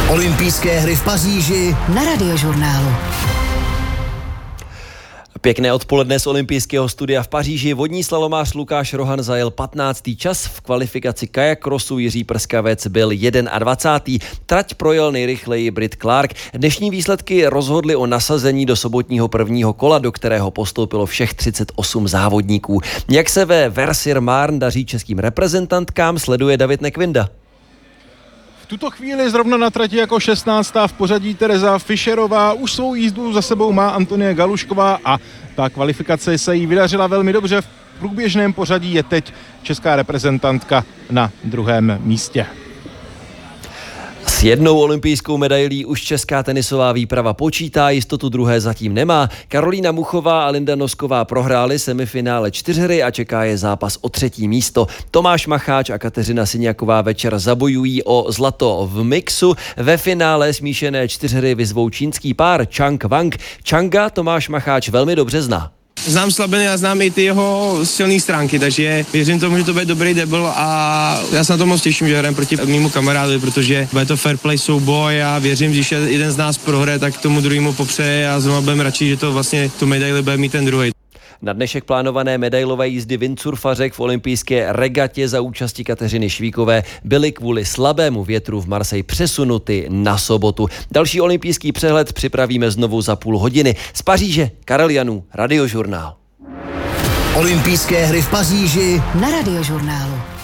Olympijské hry v Paříži na Radiožurnálu. Pěkné odpoledne z olympijského studia v Paříži. Vodní slalomář Lukáš Rohan zajel 15. čas, v kvalifikaci kajakrosu Jiří Prskavec byl 21. Trať projel nejrychleji Brit Clark. Dnešní výsledky rozhodly o nasazení do sobotního prvního kola, do kterého postoupilo všech 38 závodníků. Jak se ve Vers-sur-Marne daří českým reprezentantkám, sleduje David Nekvinda. V tuto chvíli zrovna na trati jako 16. v pořadí Tereza Fischerová. Už svou jízdu za sebou má Antonie Galušková a ta kvalifikace se jí vydařila velmi dobře. V průběžném pořadí je teď česká reprezentantka na druhém místě. S jednou olympijskou medailí už česká tenisová výprava počítá, jistotu druhé zatím nemá. Karolína Muchová a Linda Nosková prohrály semifinále čtyřhry a čeká je zápas o 3. místo. Tomáš Macháč a Kateřina Syňaková večer zabojují o zlato v mixu. Ve finále smíšené čtyřhry vyzvou čínský pár Chang Wang. Changa Tomáš Macháč velmi dobře zná. Znám slabiny a znám i ty jeho silné stránky, takže věřím tomu, že to bude dobrý debl a já se na to moc těším, že hrám proti mému kamarádovi, protože bude to fair play souboj a věřím, že když jeden z nás prohraje, tak tomu druhému popřeje a znovu budeme radši, že to vlastně tu medaili bude mít ten druhý. Na dnešek plánované medailové jízdy windsurfařek v olympijské regatě za účasti Kateřiny Švíkové byly kvůli slabému větru v Marseille přesunuty na sobotu. Další olympijský přehled připravíme znovu za půl hodiny. Z Paříže Karel Janů, Radiožurnál. Olympijské hry v Paříži na Radiožurnálu.